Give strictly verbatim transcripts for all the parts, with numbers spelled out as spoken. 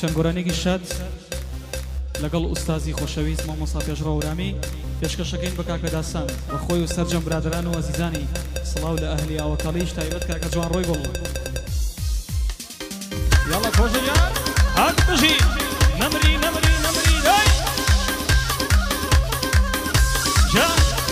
چەند گۆرانێکی شاد لەگەڵ ئوستازی خۆشەویست مامۆستا پێشڕە ورامی پێشکەشەکەین بە کاکە داسان بە خۆی و سەرجەم برادران و ئەزیزانی سڵاو لە ئەهلی ئاوەکەڵیش تایبەت کاکە جوان ڕۆی گوڵ یاڵا کۆژەیان هات بژی نەمری نەمری نەمری دای جا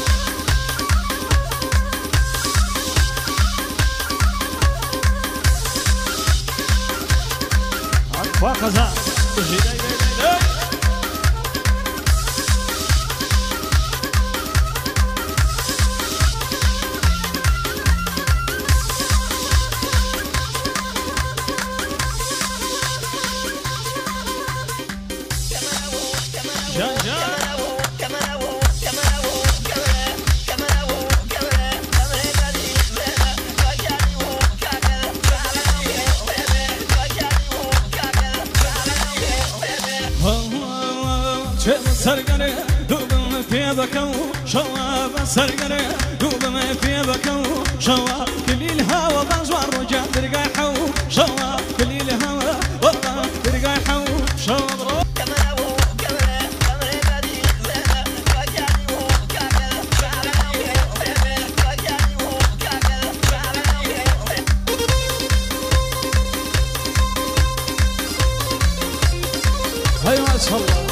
هات خوا خەزا بژی دای دای دای سرگره دوبم پیدکو شواب سرگره دوبم پیدکو شواب کلیل هوا بازوار رجع درگای حو شواب کلیل هوا والله درگای حو شواب هاي ما شاء الله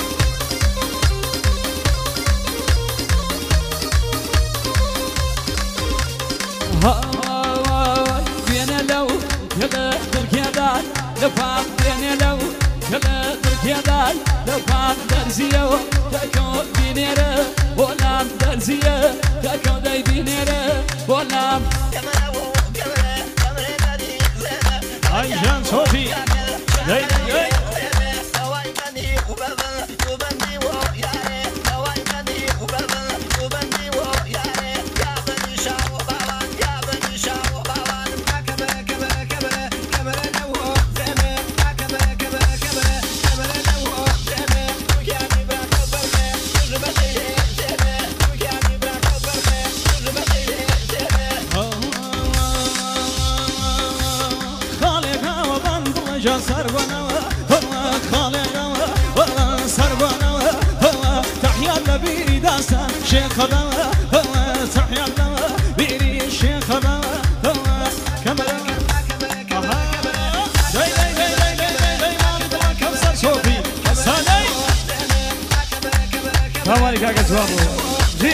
بينا لو كذا تركيدان لفاق بينا لو كذا تركيدان لفاق درزيو تكو بينيرا ولام درزيو تكو داي بينيرا ولام هاي جان صوفي داي داي سربنا هو خالقنا هو سربنا هو تحيا النبي داسان شيخنا هو تحيا النبي شيخنا هو كمل جاي جاي جاي جاي جاي جاي ما بدنا كمسر صوفي كساني كمالي كاكا جوابو جي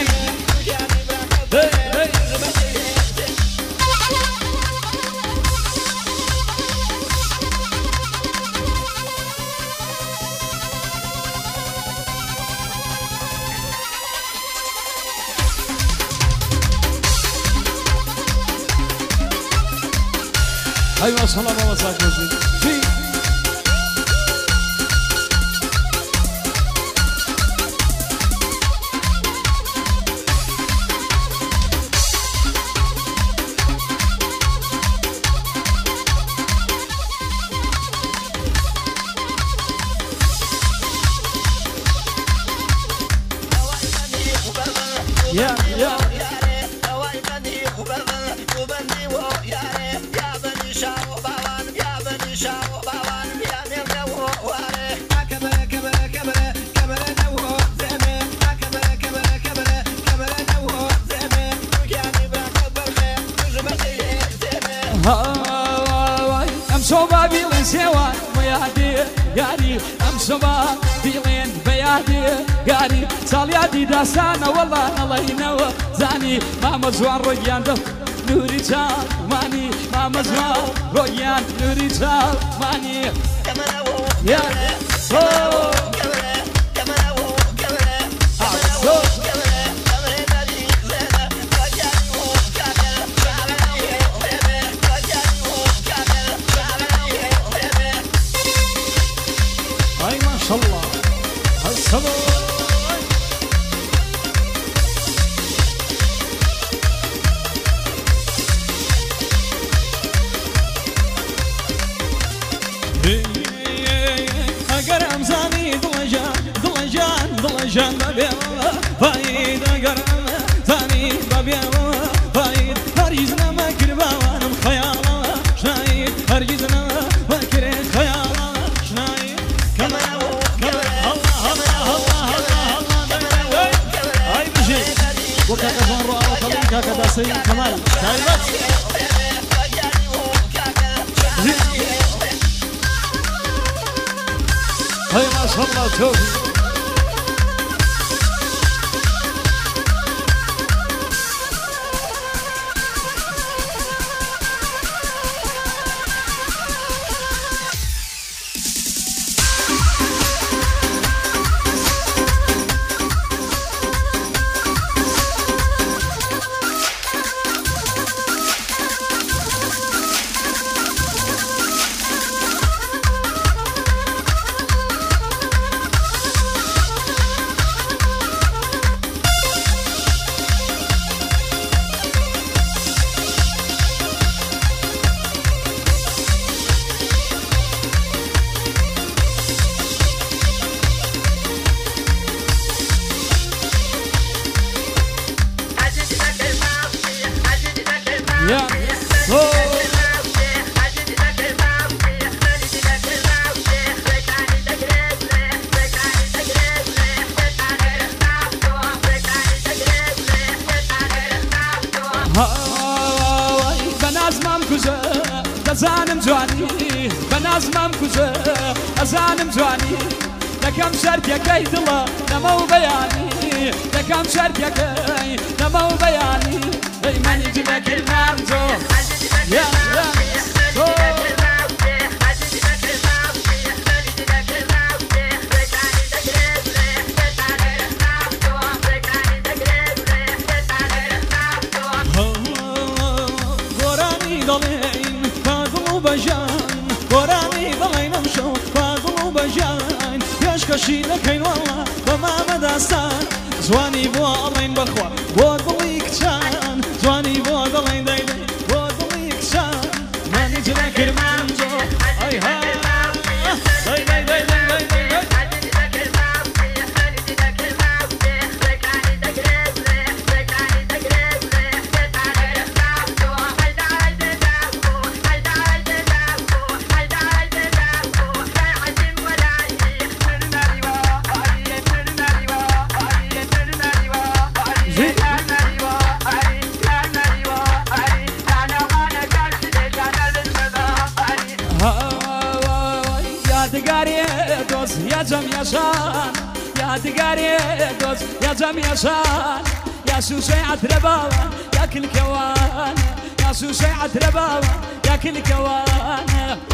أيوة صلى الله عليه وسلم يا يا ام صوبا بيلين سوا ويادي يادي ام صوبا بيلين بيادي يادي صاليادي داسانا والله الله ينور زاني ما مزوار ريان دف نوري تال ماني ما مزوار ريان نوري تال ماني يا صو ما شاء الله هالصبر اگر امزاني ضلجان ضلجان ضلجان بابيا فايد اگر امزاني بابيا فايد هرجزنا ما كربا وانا مخيالا شنايد هرجزنا ما كري خيالا شنايد قصي كمال تايبت هاي ما شاء الله توفي يا بناز مام كوزا دزانم جواني بناز مام كوزا ازانم جواني لكم شرط يا كيد الله نمو بياني لكم شرط يا كيد نمو بياني اي من يجيبك المنزو يا يا قراني ضلين فاضل بجان قراني ضلين امشو فاضل بجان يشكشي لكين والله وما مدستان زواني بو الله بخوا بو ضلي كشان زواني بو ضلي دايدي بو ضلي كشان ما نجي لك المنزو اي ها داي داي داي داي داي داي يادگاری دوست یا جم یا شان یادگاری دوست یا جم یا شان یا سوسه عطر بابا یا کل کوان یا سوسه عطر بابا یا کل کوان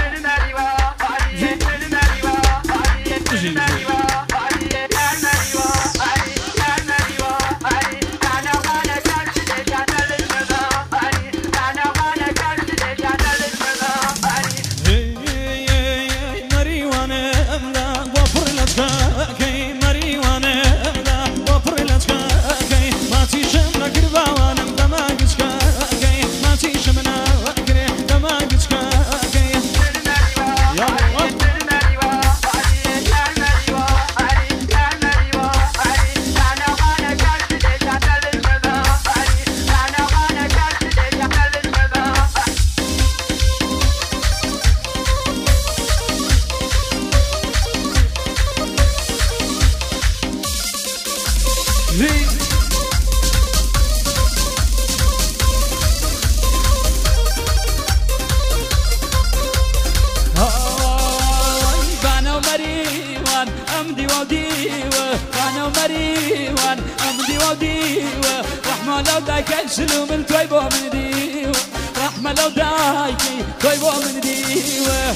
أمدي وديوة أنا ومريوان أمدي وديوة رحمة لو دايك السلوم التويبو من ديوة رحمة لو دايك تويبو من ديوة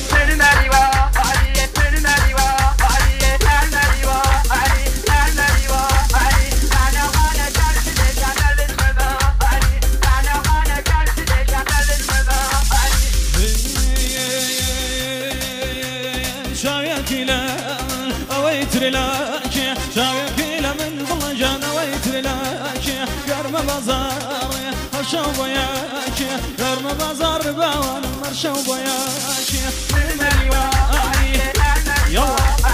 ويترلاكي شاويكي لمن ضلجان ويترلاكي قرم بازار هرشو بياكي قرم بازار باوان مرشو بياكي من الوالي يلا